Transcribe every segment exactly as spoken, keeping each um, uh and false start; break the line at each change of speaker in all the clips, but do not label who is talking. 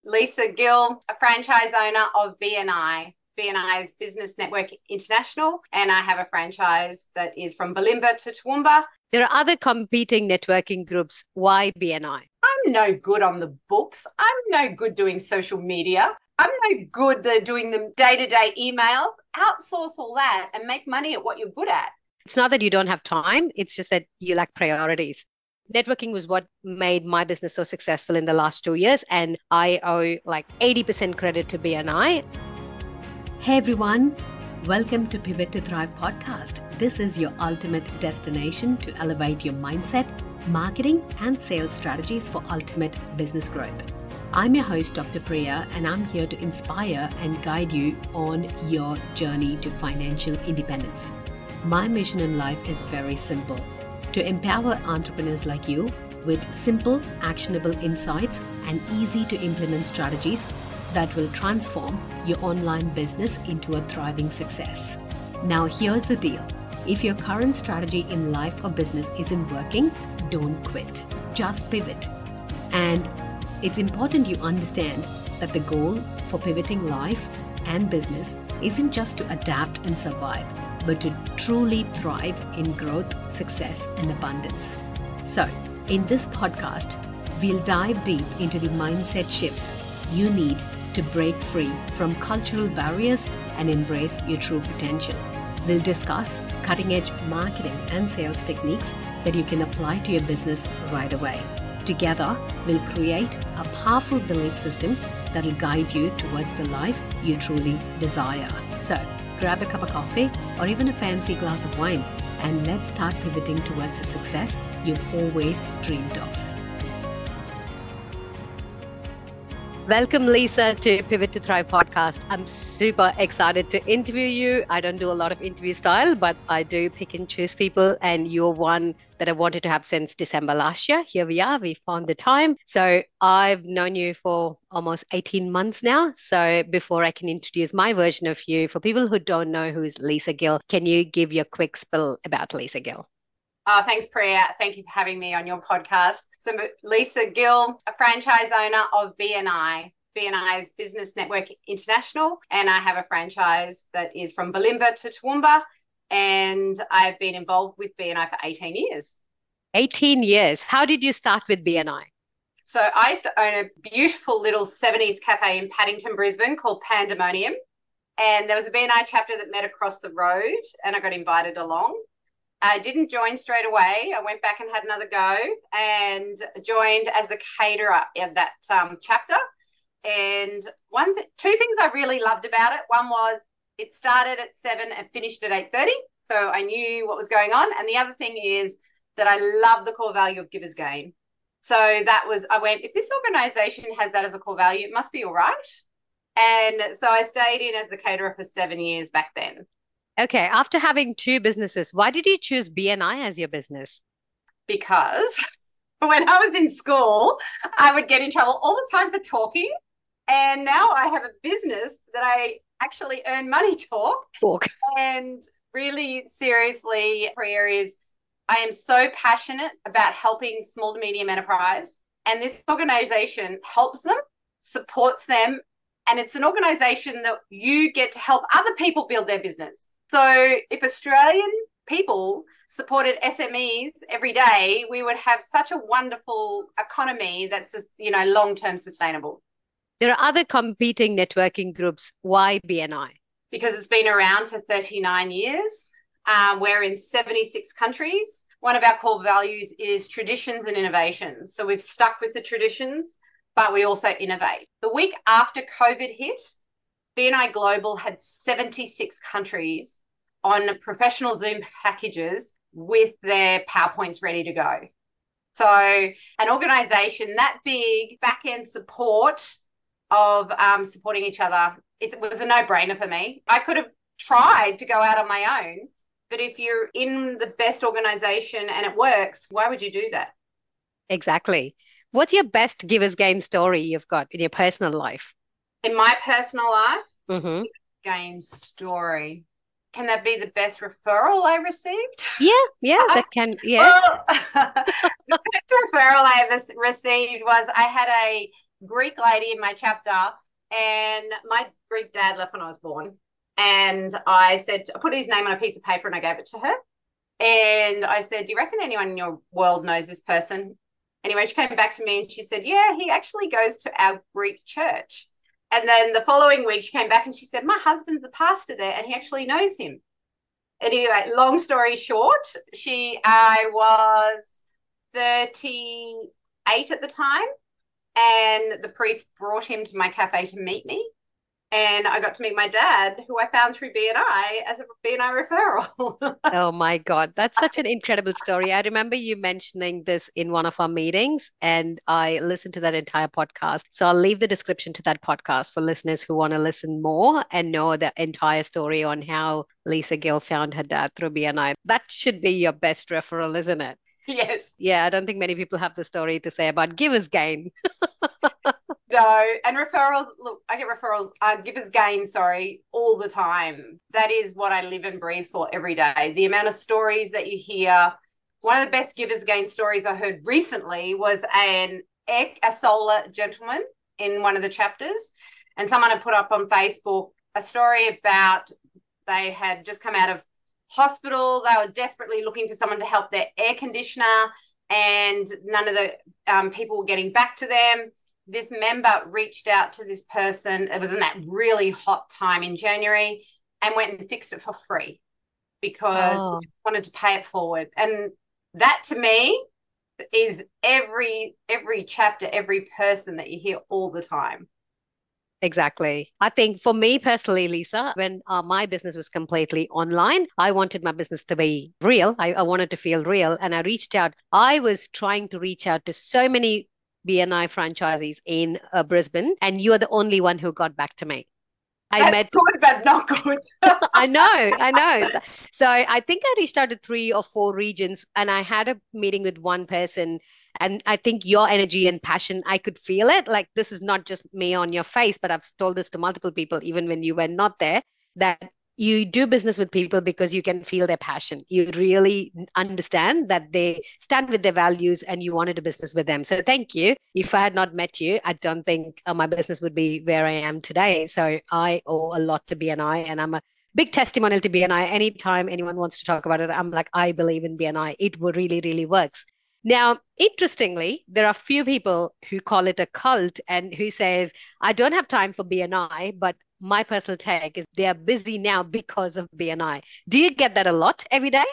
Lisa Gill, a franchise owner of B N I. B N I's Business Network International, and I have a franchise that is from Bulimba to Toowoomba.
There are other competing networking groups. Why B N I?
I'm no good on the books. I'm no good doing social media. I'm no good at doing the day-to-day emails. Outsource all that and make money at what you're good at.
It's not that you don't have time. It's just that you lack priorities. Networking was what made my business so successful in the last two years. And I owe like eighty percent credit to B N I.
Hey everyone, welcome to Pivot to Thrive podcast. This is your ultimate destination to elevate your mindset, marketing, and sales strategies for ultimate business growth. I'm your host, Doctor Priya, and I'm here to inspire and guide you on your journey to financial independence. My mission in life is very simple: to empower entrepreneurs like you with simple, actionable insights and easy to implement strategies that will transform your online business into a thriving success. Now, here's the deal. If your current strategy in life or business isn't working, don't quit. Just pivot. And it's important you understand that the goal for pivoting life and business isn't just to adapt and survive, but to truly thrive in growth, success, and abundance. So, in this podcast, we'll dive deep into the mindset shifts you need to break free from cultural barriers and embrace your true potential. We'll discuss cutting-edge marketing and sales techniques that you can apply to your business right away. Together, we'll create a powerful belief system that'll guide you towards the life you truly desire. So, grab a cup of coffee or even a fancy glass of wine, and let's start pivoting towards the success you've always dreamed of.
Welcome, Lisa, to Pivot to Thrive podcast. I'm super excited to interview you. I don't do a lot of interview style, but I do pick and choose people. And you're one that I wanted to have since December last year. Here we are. We found the time. So I've known you for almost eighteen months now. So before I can introduce my version of you, for people who don't know who is Lisa Gill, can you give your quick spill about Lisa Gill?
Oh, thanks, Priya. Thank you for having me on your podcast. So Lisa Gill, a franchise owner of B N I. B N I's Business Network International, and I have a franchise that is from Bulimba to Toowoomba, and I've been involved with B N I for eighteen years.
eighteen years. How did you start with B N I?
So I used to own a beautiful little seventies cafe in Paddington, Brisbane called Pandemonium, and there was a B N I chapter that met across the road, and I got invited along. I didn't join straight away. I went back and had another go and joined as the caterer of that um, chapter. And one, th- two things I really loved about it. One was it started at seven and finished at eight thirty, so I knew what was going on. And the other thing is that I love the core value of givers gain. So that was, I went, if this organisation has that as a core value, it must be all right. And so I stayed in as the caterer for seven years back then.
Okay, after having two businesses, why did you choose B N I as your business?
Because when I was in school, I would get in trouble all the time for talking. And now I have a business that I actually earn money talk.
Talk.
And really seriously, Priya, is I am so passionate about helping small to medium enterprise. And this organisation helps them, supports them. And it's an organisation that you get to help other people build their business. So if Australian people supported S M Es every day, we would have such a wonderful economy that's, you know, long-term sustainable.
There are other competing networking groups. Why B N I?
Because it's been around for thirty-nine years. Um, we're in seventy-six countries. One of our core values is traditions and innovations. So we've stuck with the traditions, but we also innovate. The week after COVID hit, B N I Global had seventy-six countries on professional Zoom packages with their PowerPoints ready to go. So an organisation that big, back-end support of um, supporting each other, it was a no-brainer for me. I could have tried to go out on my own, but if you're in the best organisation and it works, why would you do that?
Exactly. What's your best givers gain story you've got in your personal life?
In my personal life,
Mm-hmm.
gain story. Can that be the best referral I received?
Yeah, yeah, that can, yeah.
Well, the best referral I ever received was I had a Greek lady in my chapter, and my Greek dad left when I was born. And I said, I put his name on a piece of paper and I gave it to her. And I said, do you reckon anyone in your world knows this person? Anyway, she came back to me and she said, yeah, he actually goes to our Greek church. And then the following week, she came back and she said, my husband's the pastor there and he actually knows him. Anyway, long story short, she, I was thirty-eight at the time, and the priest brought him to my cafe to meet me. And I got to meet my dad, who I found through B N I as a B N I referral.
Oh my God, that's such an incredible story. I remember you mentioning this in one of our meetings, and I listened to that entire podcast. So I'll leave the description to that podcast for listeners who want to listen more and know the entire story on how Lisa Gill found her dad through B N I. That should be your best referral, isn't it?
Yes.
Yeah, I don't think many people have the story to say about givers gain.
No, and referrals, look, I get referrals, uh, givers gain, sorry, all the time. That is what I live and breathe for every day. The amount of stories that you hear. One of the best givers gain stories I heard recently was an a solar gentleman in one of the chapters. And someone had put up on Facebook a story about they had just come out of hospital. They were desperately looking for someone to help their air conditioner, and none of the um, people were getting back to them. This member reached out to this person. It was in that really hot time in January, and went and fixed it for free because
Oh.
we just wanted to pay it forward. And that to me is every every chapter, every person that you hear all the time.
Exactly. I think for me personally, Lisa, when uh, my business was completely online, I wanted my business to be real. I, I wanted to feel real. And I reached out. I was trying to reach out to so many B N I franchisees in uh, Brisbane, and you are the only one who got back to me. I
That's
met,
good, but not good.
I know, I know. So I think I reached out to three or four regions, and I had a meeting with one person. And I think your energy and passion, I could feel it. Like, this is not just me on your face, but I've told this to multiple people, even when you were not there, that you do business with people because you can feel their passion. You really understand that they stand with their values and you wanted to business with them. So thank you. If I had not met you, I don't think uh, my business would be where I am today. So I owe a lot to B N I, and I'm a big testimonial to B N I. Anytime anyone wants to talk about it, I'm like, I believe in B N I. It really, really works. Now, interestingly, there are few people who call it a cult and who says, I don't have time for B N I, but my personal take is they are busy now because of B N I. Do you get that a lot every day?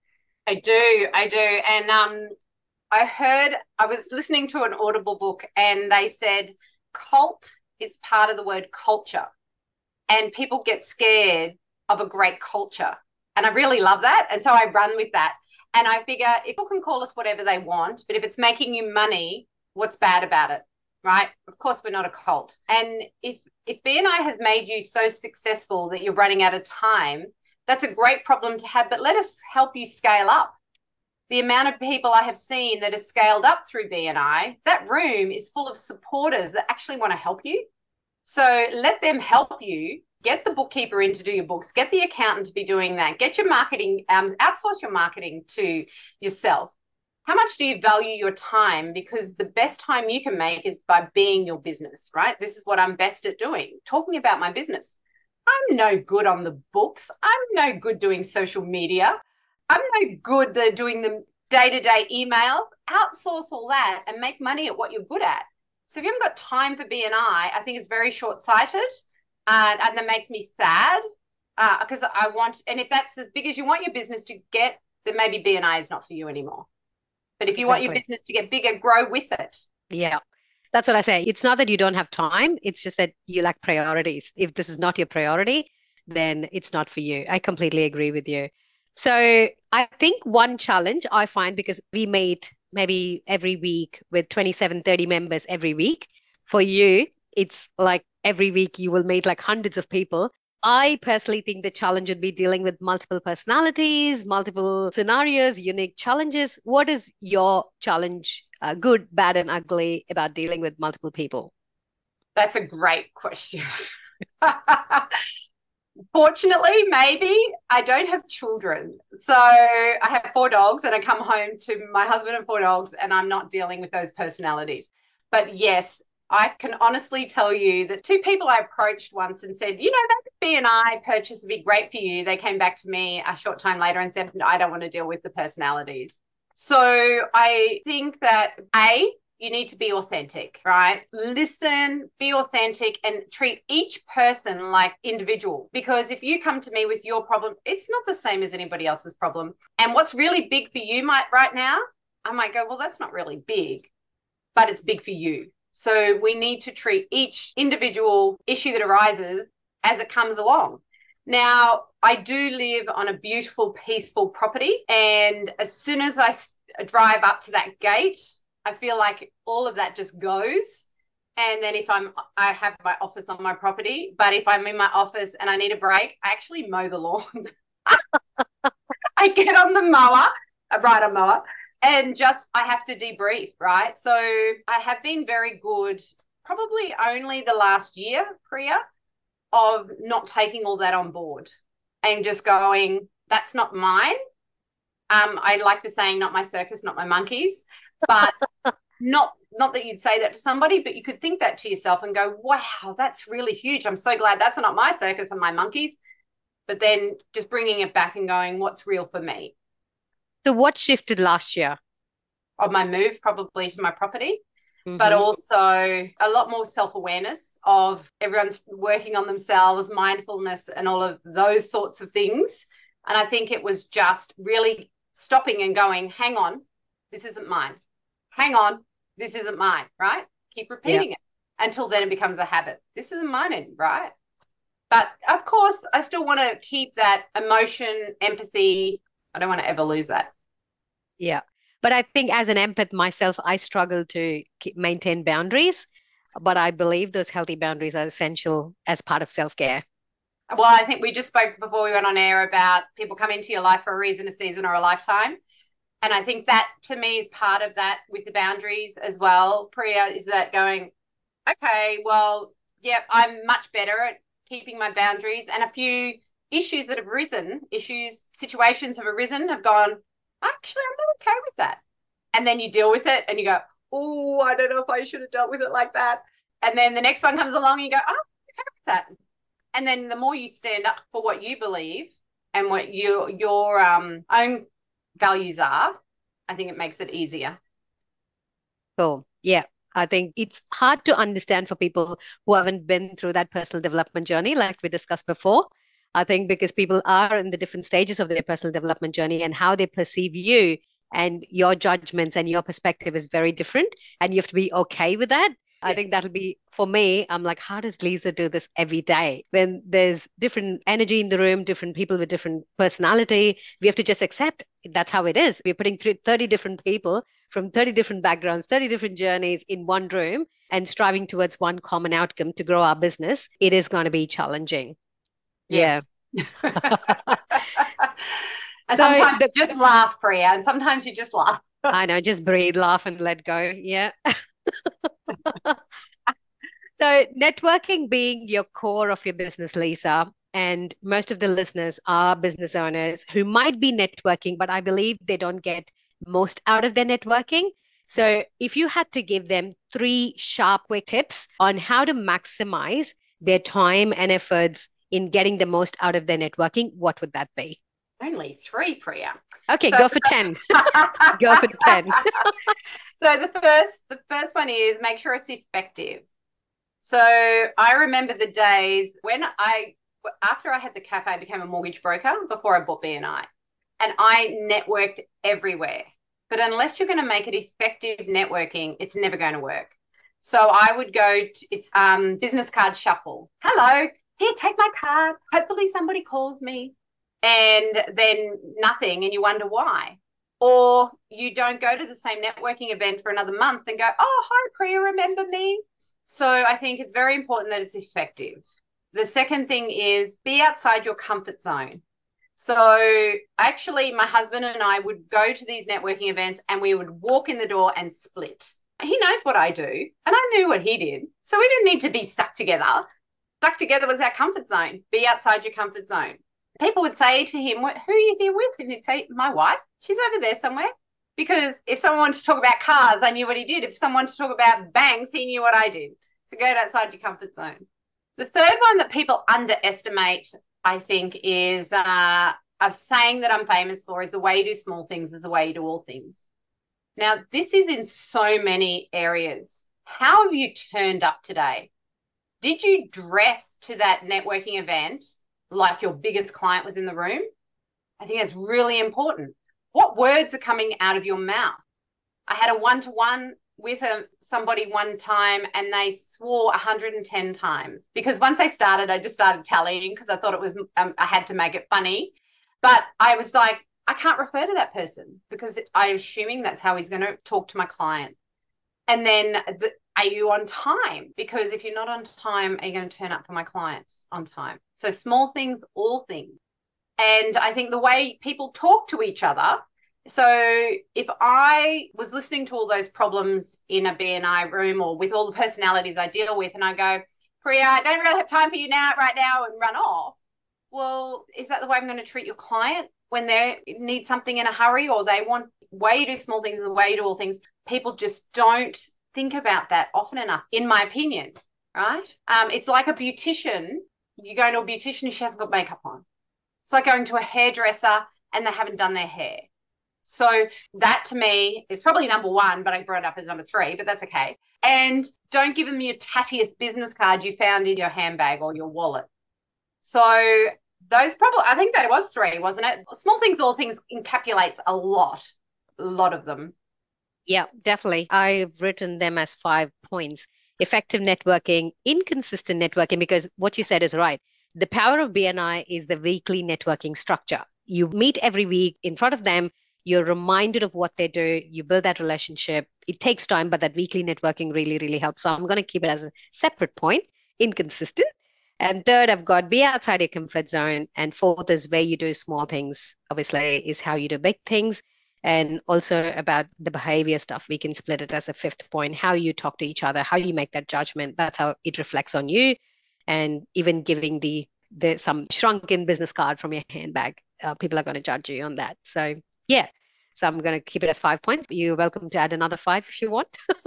I do, I do. And um, I heard, I was listening to an Audible book and they said cult is part of the word culture. And people get scared of a great culture. And I really love that. And so I run with that. And I figure people can call us whatever they want, but if it's making you money, what's bad about it, right? Of course, we're not a cult. And if if B N I has made you so successful that you're running out of time, that's a great problem to have, but let us help you scale up. The amount of people I have seen that are scaled up through B N I, that room is full of supporters that actually want to help you. So let them help you. Get the bookkeeper in to do your books. Get the accountant to be doing that. Get your marketing, um, outsource your marketing to yourself. How much do you value your time? Because the best time you can make is by being your business, right? This is what I'm best at doing, talking about my business. I'm no good on the books. I'm no good doing social media. I'm no good at doing the day-to-day emails. Outsource all that and make money at what you're good at. So if you haven't got time for B N I, I think it's very short-sighted. Uh, and that makes me sad because uh, I want, and if that's as big as you want your business to get, then maybe B N I is not for you anymore. But if you exactly. want your business to get bigger, grow with it.
Yeah, that's what I say. It's not that you don't have time. It's just that you lack priorities. If this is not your priority, then it's not for you. I completely agree with you. So I think one challenge I find, because we meet maybe every week with twenty-seven, thirty members every week. For you, it's like every week you will meet like hundreds of people. I personally think the challenge would be dealing with multiple personalities, multiple scenarios, unique challenges. What is your challenge, uh, good, bad, and ugly, about dealing with multiple people?
That's a great question. Fortunately, maybe I don't have children. So I have four dogs and I come home to my husband and four dogs and I'm not dealing with those personalities. But yes, I can honestly tell you that two people I approached once and said, you know, that B and I purchase would be great for you. They came back to me a short time later and said, no, I don't want to deal with the personalities. So I think that, A, you need to be authentic, right? Listen, be authentic, and treat each person like individual. Because if you come to me with your problem, it's not the same as anybody else's problem. And what's really big for you might right now, I might go, well, that's not really big, but it's big for you. So we need to treat each individual issue that arises as it comes along. Now, I do live on a beautiful, peaceful property. And as soon as I drive up to that gate, I feel like all of that just goes. And then if I'm, I have my office on my property, but if I'm in my office and I need a break, I actually mow the lawn. I get on the mower, I ride a mower, and just, I have to debrief, right? So I have been very good, probably only the last year, Priya, of not taking all that on board and just going, that's not mine. Um, I like the saying, not my circus, not my monkeys. But not not that you'd say that to somebody, but you could think that to yourself and go, wow, that's really huge. I'm so glad that's not my circus and my monkeys. But then just bringing it back and going, what's real for me?
So what shifted last year?
Of my move probably to my property, mm-hmm. but also a lot more self-awareness of everyone's working on themselves, mindfulness and all of those sorts of things. And I think it was just really stopping and going, hang on, this isn't mine. Hang on, this isn't mine, right? Keep repeating yep. it until then it becomes a habit. This isn't mine, right? But of course, I still want to keep that emotion, empathy. I don't want to ever lose that.
Yeah. But I think as an empath myself, I struggle to keep, maintain boundaries. But I believe those healthy boundaries are essential as part of self-care.
Well, I think we just spoke before we went on air about people come into your life for a reason, a season, or a lifetime. And I think that to me is part of that with the boundaries as well, Priya, is that going, okay, well, yeah, I'm much better at keeping my boundaries. And a few issues that have arisen, issues, situations have arisen, have gone, actually, I'm not okay with that. And then you deal with it and you go, oh, I don't know if I should have dealt with it like that. And then the next one comes along and you go, oh, I'm okay with that. And then the more you stand up for what you believe and what you, your um, own values are, I think it makes it easier.
Cool. Yeah. I think it's hard to understand for people who haven't been through that personal development journey, like we discussed before. I think because people are in the different stages of their personal development journey and how they perceive you and your judgments and your perspective is very different. And you have to be okay with that. I yes. think that'll be, for me, I'm like, how does Lisa do this every day? When there's different energy in the room, different people with different personality, we have to just accept that's how it is. We're putting thirty different people from thirty different backgrounds, thirty different journeys in one room and striving towards one common outcome to grow our business. It is going to be challenging.
Yes. Yeah. And so sometimes the, you just laugh, Priya, and sometimes you just laugh.
I know, just breathe, laugh and let go. Yeah. So networking being your core of your business, Lisa, and most of the listeners are business owners who might be networking, but I believe they don't get most out of their networking. So if you had to give them three sharp, quick tips on how to maximize their time and efforts in getting the most out of their networking, what would that be?
Only three, Priya.
Okay, so, go for ten. Go for ten.
So the first, the first one is make sure it's effective. So I remember the days when I, after I had the cafe, I became a mortgage broker before I bought B and I, and I networked everywhere. But unless you're going to make it effective networking, it's never going to work. So I would go to, it's um business card shuffle. Hello, here, take my card. Hopefully somebody called me. And then nothing, and you wonder why. Or you don't go to the same networking event for another month and go, oh, hi, Priya, remember me? So I think it's very important that it's effective. The second thing is be outside your comfort zone. So actually, my husband and I would go to these networking events and we would walk in the door and split. He knows what I do, and I knew what he did. So we didn't need to be stuck together. Stuck together was our comfort zone. Be outside your comfort zone. People would say to him, who are you here with? And he'd say, my wife. She's over there somewhere. Because if someone wanted to talk about cars, I knew what he did. If someone wanted to talk about banks, he knew what I did. So get outside your comfort zone. The third one that people underestimate, I think, is uh, a saying that I'm famous for is the way you do small things is the way you do all things. Now, this is in so many areas. How have you turned up today? Did you dress to that networking event like your biggest client was in the room? I think that's really important. What words are coming out of your mouth? I had a one-to-one with a, somebody one time and they swore one hundred ten times because once I started, I just started tallying because I thought it was, um, I had to make it funny. But I was like, I can't refer to that person because I'm assuming that's how he's going to talk to my client. And then the, are you on time? Because if you're not on time, are you going to turn up for my clients on time? So small things, all things. And I think the way people talk to each other. So if I was listening to all those problems in a B N I room or with all the personalities I deal with, and I go, Priya, I don't really have time for you now, right now, and run off. Well, is that the way I'm going to treat your client when they need something in a hurry or they want way you do small things and the way you do all things? People just don't think about that often enough, in my opinion, right? Um, it's like a beautician. You go to a beautician and she hasn't got makeup on. It's like going to a hairdresser and they haven't done their hair. So that to me is probably number one, but I brought it up as number three, but that's okay. And don't give them your tattiest business card you found in your handbag or your wallet. So those probably, I think that it was three, wasn't it? Small things, all things encapsulates a lot, a lot of them.
Yeah, definitely. I've written them as five points. Effective networking, inconsistent networking, because what you said is right. The power of B N I is the weekly networking structure. You meet every week in front of them. You're reminded of what they do. You build that relationship. It takes time, but that weekly networking really, really helps. So I'm going to keep it as a separate point, inconsistent. And third, I've got be outside your comfort zone. And fourth is where you do small things, obviously, is how you do big things. And also about the behavior stuff, we can split it as a fifth point, how you talk to each other, how you make that judgment. That's how it reflects on you. And even giving the, the some shrunken business card from your handbag, uh, people are going to judge you on that. So yeah, so I'm going to keep it as five points. You're welcome to add another five if you want.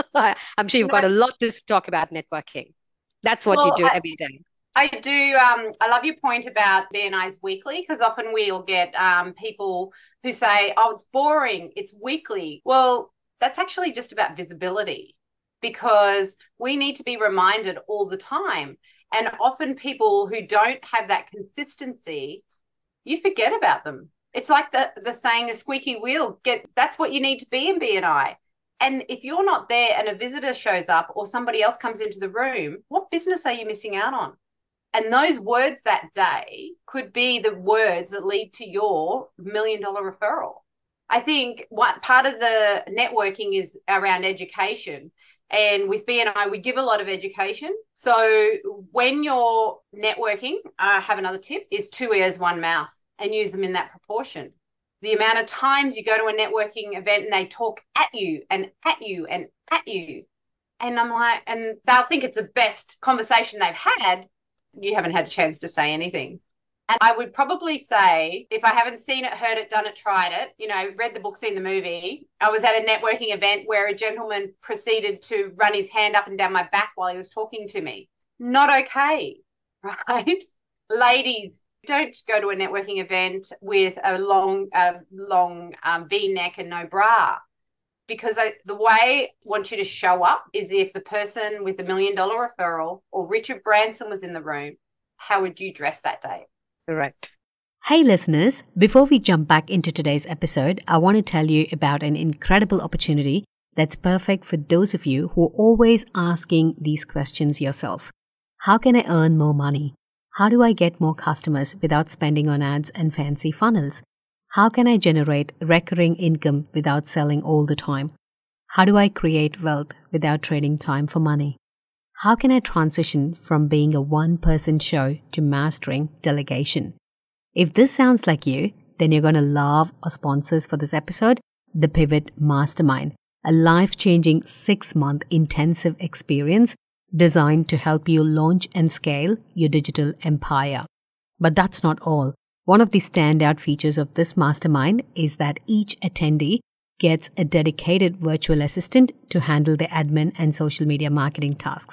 I'm sure you've got a lot to talk about networking. That's what well, you do I, every day.
I do. Um, I love your point about B N I's weekly, because often we'll get um, people who say, oh, it's boring, it's weekly. Well, that's actually just about visibility, because we need to be reminded all the time. And often people who don't have that consistency, you forget about them. It's like the, the saying, the squeaky wheel, get that's what you need to be in B N I. And if you're not there and a visitor shows up or somebody else comes into the room, what business are you missing out on? And those words that day could be the words that lead to your million dollar referral. I think what part of the networking is around education. And with B N I, we give a lot of education. So when you're networking, I have another tip, is two ears, one mouth, and use them in that proportion. The amount of times you go to a networking event and they talk at you and at you and at you. And I'm like, and they'll think it's the best conversation they've had. You haven't had a chance to say anything. And I would probably say, if I haven't seen it, heard it, done it, tried it, you know, read the book, seen the movie, I was at a networking event where a gentleman proceeded to run his hand up and down my back while he was talking to me. Not okay, right? Ladies, don't go to a networking event with a long, uh, long um, V-neck and no bra, because I, the way I want you to show up is if the person with the million dollar referral or Richard Branson was in the room, how would you dress that day?
Correct.
Hey listeners, before we jump back into today's episode, I want to tell you about an incredible opportunity that's perfect for those of you who are always asking these questions yourself. How can I earn more money? How do I get more customers without spending on ads and fancy funnels? How can I generate recurring income without selling all the time? How do I create wealth without trading time for money? How can I transition from being a one-person show to mastering delegation? If this sounds like you, then you're going to love our sponsors for this episode, the Pivot Mastermind, a life-changing six-month intensive experience designed to help you launch and scale your digital empire. But that's not all. One of the standout features of this mastermind is that each attendee gets a dedicated virtual assistant to handle the admin and social media marketing tasks.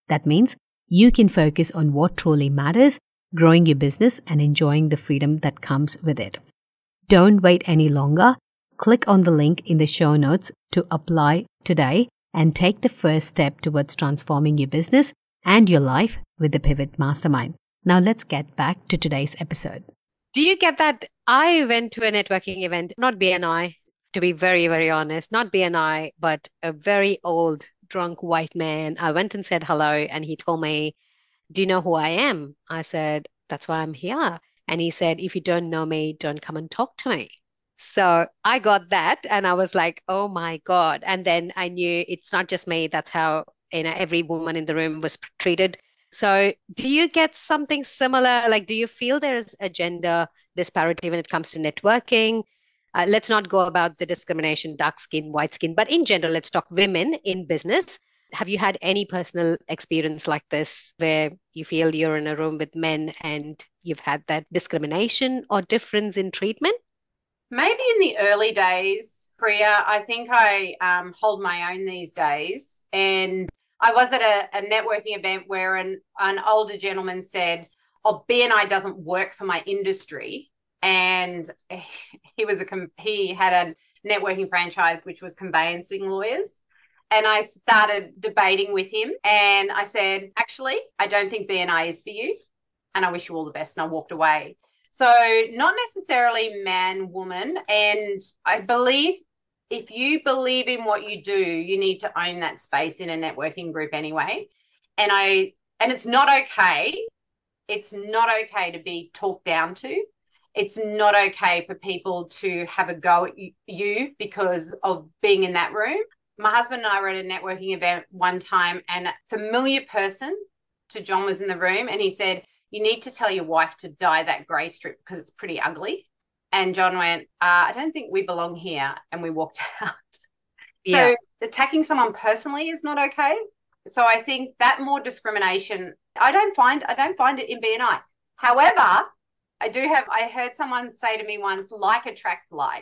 That means you can focus on what truly matters, growing your business and enjoying the freedom that comes with it. Don't wait any longer. Click on the link in the show notes to apply today and take the first step towards transforming your business and your life with the Pivot Mastermind. Now let's get back to today's episode.
Do you get that? I went to a networking event, not B N I, to be very, very honest, not B N I, but a very old, drunk white man. I went and said hello, and he told me, do you know who I am? I said, that's why I'm here. And he said, if you don't know me, don't come and talk to me. So I got that, and I was like, oh my God. And then I knew it's not just me. That's how, you know, every woman in the room was treated. So do you get something similar? Like, do you feel there is a gender disparity when it comes to networking? Uh, let's not go about the discrimination, dark skin, white skin, but in general, let's talk women in business. Have you had any personal experience like this where you feel you're in a room with men and you've had that discrimination or difference in treatment?
Maybe in the early days, Priya. I think I um, hold my own these days. And I was at a, a networking event where an, an older gentleman said, oh, B N I doesn't work for my industry. And he was a he had a networking franchise, which was conveyancing lawyers. And I started debating with him. And I said, actually, I don't think B N I is for you. And I wish you all the best. And I walked away. So not necessarily man, woman. And I believe if you believe in what you do, you need to own that space in a networking group anyway. And I, and it's not okay. It's not okay to be talked down to. It's not okay for people to have a go at you because of being in that room. My husband and I were at a networking event one time, and a familiar person to John was in the room, and he said, you need to tell your wife to dye that grey strip because it's pretty ugly. And John went, uh, I don't think we belong here. And we walked out. Yeah. So attacking someone personally is not okay. So I think that more discrimination, I don't find, I don't find it in B N I. However, I do have, I heard someone say to me once, like attracts like.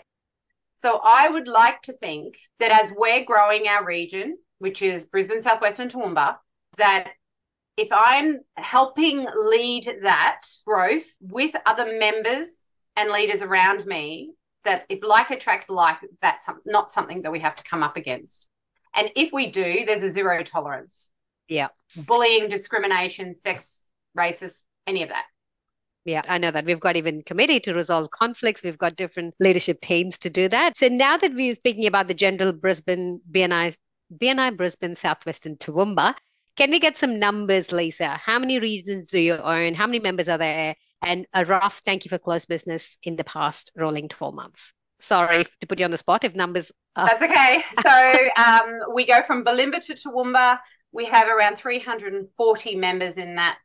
So I would like to think that as we're growing our region, which is Brisbane, Southwest and Toowoomba, that if I'm helping lead that growth with other members and leaders around me, that if like attracts like, that's not something that we have to come up against. And if we do, there's a zero tolerance.
Yeah.
Bullying, discrimination, sex, racist, any of that.
Yeah, I know that. We've got even committee to resolve conflicts. We've got different leadership teams to do that. So now that we're speaking about the general Brisbane, B N I, B N I Brisbane, Southwest and Toowoomba, can we get some numbers, Lisa? How many regions do you own? How many members are there? And a rough thank you for close business in the past rolling twelve months. Sorry to put you on the spot if numbers are...
That's okay. So um, we go from Bulimba to Toowoomba. We have around three hundred forty members in that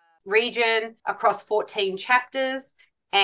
region across fourteen chapters.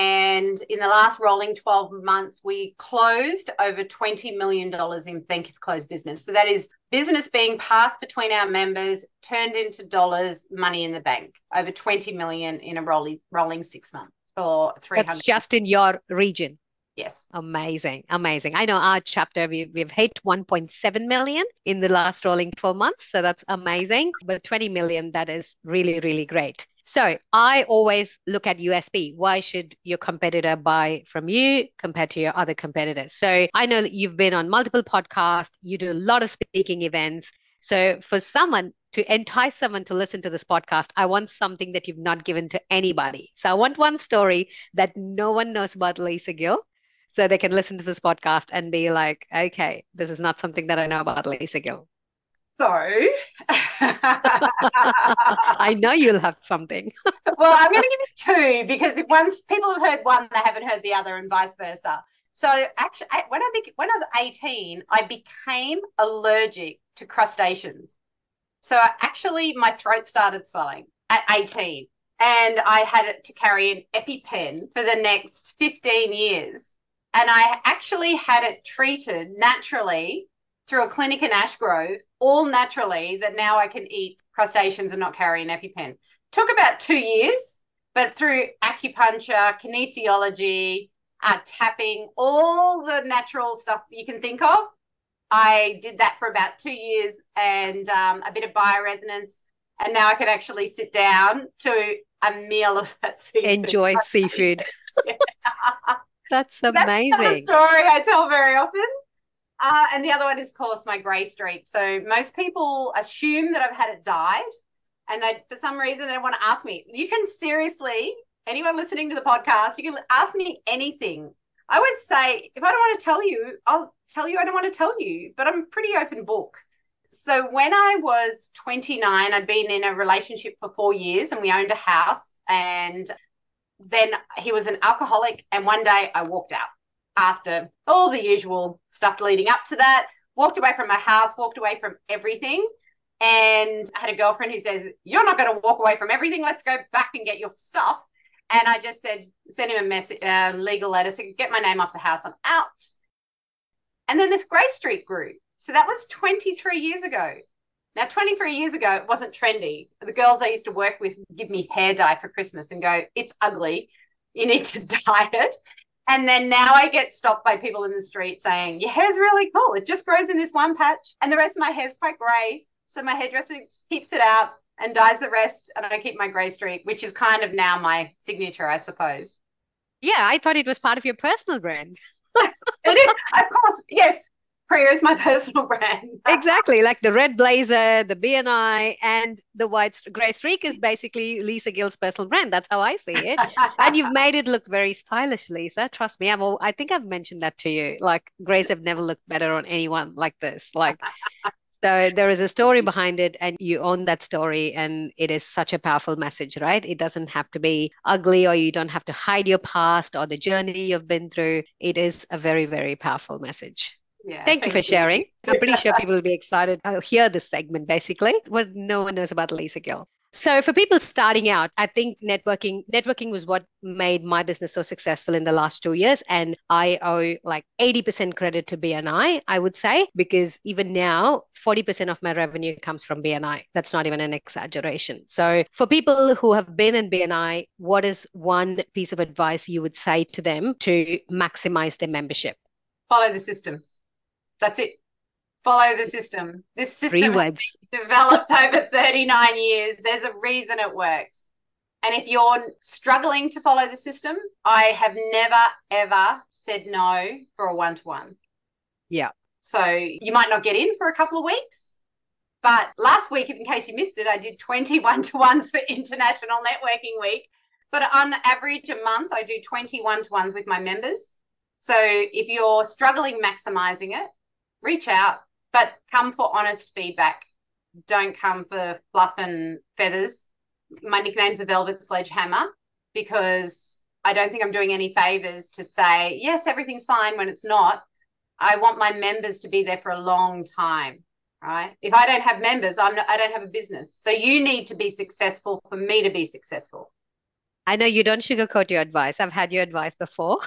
And in the last rolling twelve months, we closed over twenty million dollars in thank you for closed business. So that is business being passed between our members, turned into dollars, money in the bank, over twenty million in a rolling, rolling six months for three hundred.
That's just in your region.
Yes.
Amazing. Amazing. I know our chapter, we, we've hit one point seven million in the last rolling twelve months. So that's amazing. But twenty million, that is really, really great. So I always look at U S P. Why should your competitor buy from you compared to your other competitors? So I know that you've been on multiple podcasts. You do a lot of speaking events. So for someone to entice someone to listen to this podcast, I want something that you've not given to anybody. So I want one story that no one knows about Lisa Gill, so they can listen to this podcast and be like, okay, this is not something that I know about Lisa Gill.
So
I know you'll have something.
Well, I'm going to give you two because if once people have heard one, they haven't heard the other, and vice versa. So actually, when I be, when I was eighteen, I became allergic to crustaceans. So actually, my throat started swelling at eighteen, and I had to carry an EpiPen for the next fifteen years. And I actually had it treated naturally through a clinic in Ashgrove, all naturally, that now I can eat crustaceans and not carry an EpiPen. Took about two years, but through acupuncture, kinesiology, uh, tapping, all the natural stuff you can think of, I did that for about two years and um, a bit of bioresonance. And now I can actually sit down to a meal of that seafood.
Enjoy seafood.
Yeah.
That's amazing.
That's not a story I tell very often. Uh, and the other one is, of course, my grey streak. So most people assume that I've had it dyed, and they, for some reason, they want to ask me. You can seriously, anyone listening to the podcast, you can ask me anything. I would say, if I don't want to tell you, I'll tell you I don't want to tell you, but I'm a pretty open book. So when I was twenty-nine, I'd been in a relationship for four years and we owned a house, and then he was an alcoholic, and one day I walked out after all the usual stuff leading up to that, walked away from my house, walked away from everything. And I had a girlfriend who says, you're not going to walk away from everything. Let's go back and get your stuff. And I just said, send him a message, uh, legal letter, said, get my name off the house, I'm out. And then this grey streak grew. So that was twenty-three years ago. Now, twenty-three years ago, it wasn't trendy. The girls I used to work with give me hair dye for Christmas and go, it's ugly. You need to dye it. And then now I get stopped by people in the street saying, your hair's really cool. It just grows in this one patch. And the rest of my hair's quite grey. So my hairdresser keeps it out and dyes the rest. And I keep my grey streak, which is kind of now my signature, I suppose.
Yeah, I thought it was part of your personal brand.
It is, of course. Yes. Priya is my personal brand.
Exactly. Like the red blazer, the B N I, and the white grey streak is basically Lisa Gill's personal brand. That's how I see it. And you've made it look very stylish, Lisa. Trust me. I've all, I think I've mentioned that to you. Like, greys have never looked better on anyone like this. Like, so there is a story behind it, and you own that story, and it is such a powerful message, right? It doesn't have to be ugly, or you don't have to hide your past or the journey you've been through. It is a very, very powerful message.
Yeah,
thank, thank you for you. sharing. I'm pretty sure people will be excited to hear this segment, basically, what no one knows about Lisa Gill. So for people starting out, I think networking networking was what made my business so successful in the last two years. And I owe like eighty percent credit to B N I, I would say, because even now, forty percent of my revenue comes from B N I. That's not even an exaggeration. So for people who have been in B N I, what is one piece of advice you would say to them to maximize their membership?
Follow the system. That's it. Follow the system. This system
Three words.
developed over thirty-nine years. There's a reason it works. And if you're struggling to follow the system, I have never, ever said no for a one-to-one.
Yeah.
So you might not get in for a couple of weeks. But last week, in case you missed it, I did twenty one-to-ones for International Networking Week. But on average, a month, I do twenty one-to-ones with my members. So if you're struggling maximizing it, reach out, but come for honest feedback. Don't come for fluff and feathers. My nickname's the Velvet Sledgehammer, because I don't think I'm doing any favors to say, yes, everything's fine when it's not. I want my members to be there for a long time, right? If I don't have members, I'm not, I don't have a business. So you need to be successful for me to be successful.
I know you don't sugarcoat your advice. I've had your advice before.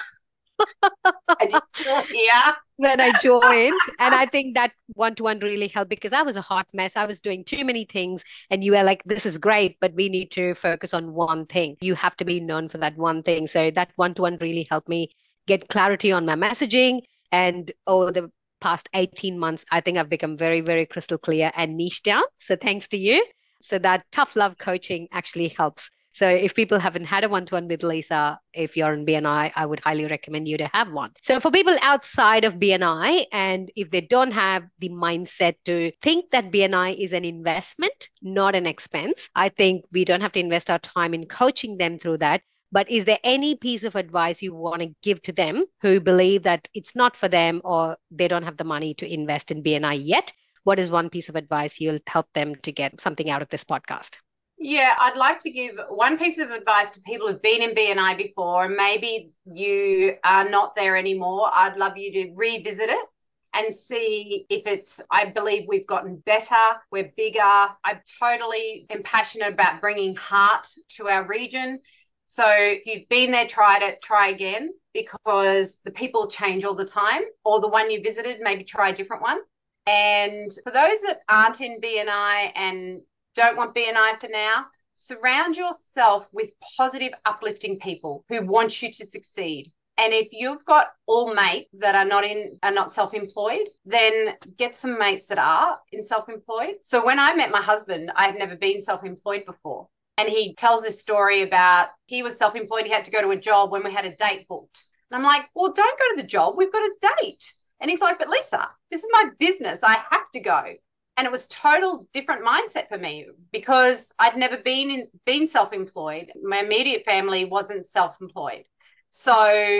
Yeah.
When I joined, and I think that one-to-one really helped, because I was a hot mess. I was doing too many things, and you were like, this is great, but we need to focus on one thing. You have to be known for that one thing. So that one-to-one really helped me get clarity on my messaging. And over the past eighteen months, I think I've become very, very crystal clear and niche down. So thanks to you. So that tough love coaching actually helps. So if people haven't had a one-to-one with Lisa, if you're in B N I, I would highly recommend you to have one. So for people outside of B N I, and if they don't have the mindset to think that B N I is an investment, not an expense, I think we don't have to invest our time in coaching them through that. But is there any piece of advice you want to give to them who believe that it's not for them, or they don't have the money to invest in B N I yet? What is one piece of advice you'll help them to get something out of this podcast?
Yeah, I'd like to give one piece of advice to people who've been in B N I before, and maybe you are not there anymore. I'd love you to revisit it and see if it's, I believe we've gotten better, we're bigger. I'm totally am passionate about bringing heart to our region. So if you've been there, tried it, try again, because the people change all the time, or the one you visited, maybe try a different one. And for those that aren't in B N I and don't want B N I for now, surround yourself with positive, uplifting people who want you to succeed. And if you've got all mates that are not in are not self-employed, then get some mates that are in self-employed. So when I met my husband, I had never been self-employed before. And he tells this story about he was self-employed. He had to go to a job when we had a date booked. And I'm like, well, don't go to the job. We've got a date. And he's like, but Lisa, this is my business. I have to go. And it was total different mindset for me because I'd never been in, been self-employed. My immediate family wasn't self-employed. So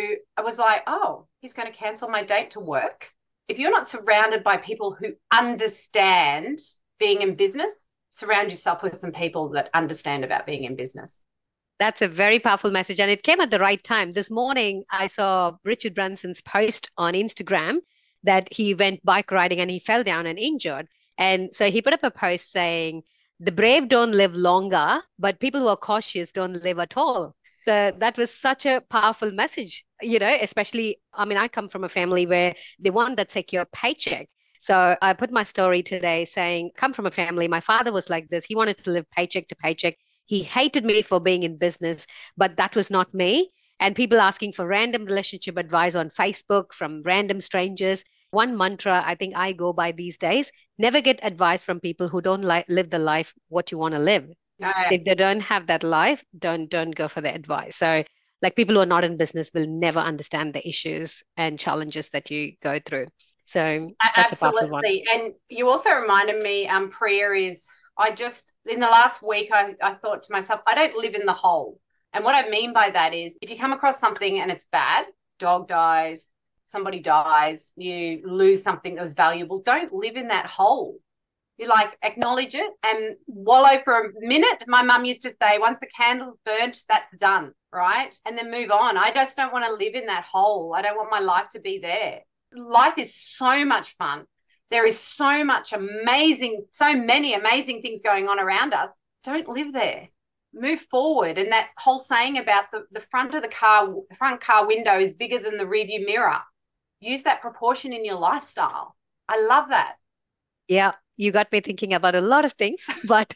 I was like, oh, he's going to cancel my date to work. If you're not surrounded by people who understand being in business, surround yourself with some people that understand about being in business.
That's a very powerful message. And it came at the right time. This morning, I saw Richard Branson's post on Instagram that he went bike riding and he fell down and injured. And so he put up a post saying, the brave don't live longer, but people who are cautious don't live at all. So that was such a powerful message, you know, especially, I mean, I come from a family where they want that secure paycheck. So I put my story today saying, come from a family. My father was like this. He wanted to live paycheck to paycheck. He hated me for being in business, but that was not me. And people asking for random relationship advice on Facebook from random strangers. One mantra I think I go by these days, never get advice from people who don't li- live the life what you want to live.
Nice.
So if they don't have that life, don't don't go for the advice. So like people who are not in business will never understand the issues and challenges that you go through. So that's
absolutely.
A powerful one.
And you also reminded me, um, Priya, is I just, in the last week, I, I thought to myself, I don't live in the hole. And what I mean by that is if you come across something and it's bad, dog dies, somebody dies, you lose something that was valuable, don't live in that hole. You like acknowledge it and wallow for a minute. My mum used to say, once the candle's burnt, that's done, right? And then move on. I just don't want to live in that hole. I don't want my life to be there. Life is so much fun. There is so much amazing, so many amazing things going on around us. Don't live there. Move forward. And that whole saying about the, the front of the car, the front car window is bigger than the rearview mirror. Use that proportion in your lifestyle. I love that.
Yeah, you got me thinking about a lot of things, but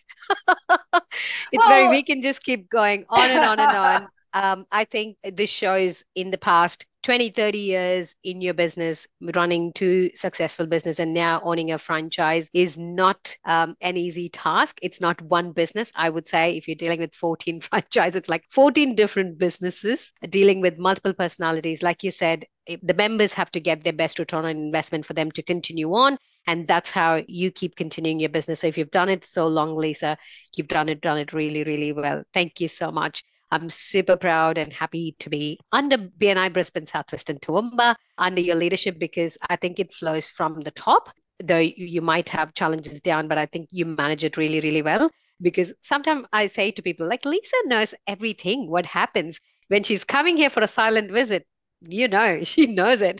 it's
well,
very, we can just keep going on and on and on. Um, I think this shows in the past twenty, thirty years in your business, running two successful business and now owning a franchise is not um, an easy task. It's not one business. I would say if you're dealing with fourteen franchises, it's like fourteen different businesses dealing with multiple personalities. Like you said, the members have to get their best return on investment for them to continue on. And that's how you keep continuing your business. So if you've done it so long, Lisa, you've done it, done it really, really well. Thank you so much. I'm super proud and happy to be under B N I Brisbane, Southwest and Toowoomba under your leadership because I think it flows from the top, though you might have challenges down, but I think you manage it really, really well. Because sometimes I say to people, like, Lisa knows everything, what happens when she's coming here for a silent visit. You know, she knows it.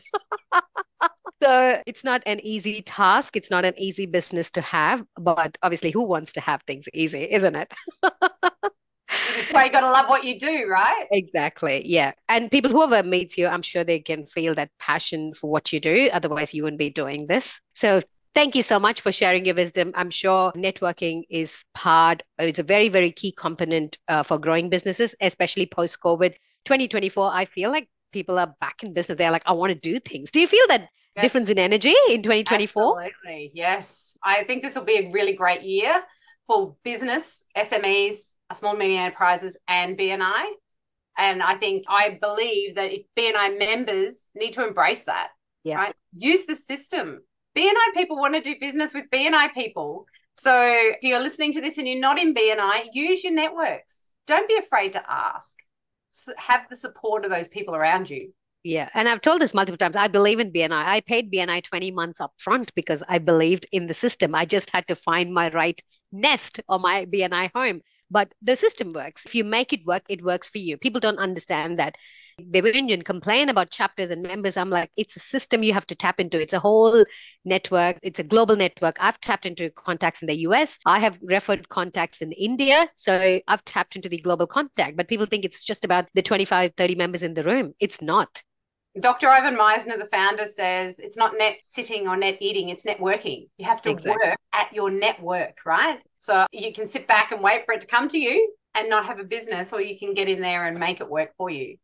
So it's not an easy task. It's not an easy business to have, but obviously who wants to have things easy, isn't it?
That's why you got to love what you do, right?
Exactly. Yeah. And people, whoever meets you, I'm sure they can feel that passion for what you do. Otherwise, you wouldn't be doing this. So thank you so much for sharing your wisdom. I'm sure networking is part, it's a very, very key component uh, for growing businesses, especially post-COVID. twenty twenty-four, I feel like people are back in business. They're like, I want to do things. Do you feel that yes. difference in energy in twenty twenty-four?
Absolutely. Yes. I think this will be a really great year for business, S M Es, small and medium enterprises and B N I. And I think, I believe that if B N I members need to embrace that,
yeah.
right? Use the system. B N I people want to do business with B N I people. So if you're listening to this and you're not in B N I, use your networks. Don't be afraid to ask. Have the support of those people around you.
Yeah. And I've told this multiple times. I believe in B N I. I paid B N I twenty months up front because I believed in the system. I just had to find my right nest or my B N I home. But the system works. If you make it work, it works for you. People don't understand that. They whinge and complain about chapters and members. I'm like, it's a system you have to tap into. It's a whole network. It's a global network. I've tapped into contacts in the U S. I have referred contacts in India. So I've tapped into the global contact. But people think it's just about the twenty-five, thirty members in the room. It's not.
Doctor Ivan Meisner, the founder, says it's not net sitting or net eating, it's networking. You have to exactly. work at your network, right? So you can sit back and wait for it to come to you and not have a business, or you can get in there and make it work for you.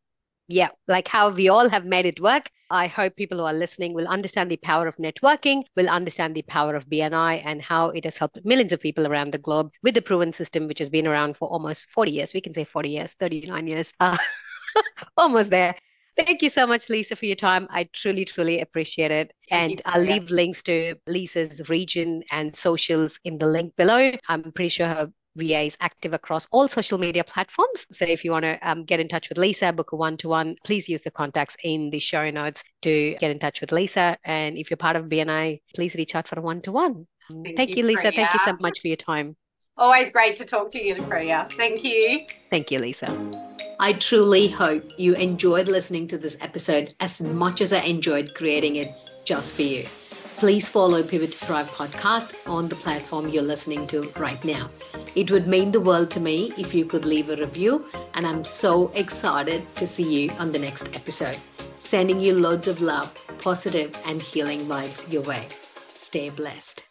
Yeah, like how we all have made it work. I hope people who are listening will understand the power of networking, will understand the power of B N I and how it has helped millions of people around the globe with the proven system, which has been around for almost forty years. We can say forty years, thirty-nine years, uh, almost there. Thank you so much, Lisa, for your time. I truly, truly appreciate it.
Thank
And
you,
I'll
Priya.
leave links to Lisa's region and socials in the link below. I'm pretty sure her V A is active across all social media platforms. So if you want to um, get in touch with Lisa, book a one-to-one, please use the contacts in the show notes to get in touch with Lisa. And if you're part of B N I, please reach out for a one-to-one.
Thank
Thank
you,
you, Lisa. Thank you so
Priya.
much for your time.
Always great to talk to you, Priya. Thank you.
Thank you, Lisa.
I truly hope you enjoyed listening to this episode as much as I enjoyed creating it just for you. Please follow Pivot to Thrive podcast on the platform you're listening to right now. It would mean the world to me if you could leave a review, and I'm so excited to see you on the next episode. Sending you loads of love, positive, and healing vibes your way. Stay blessed.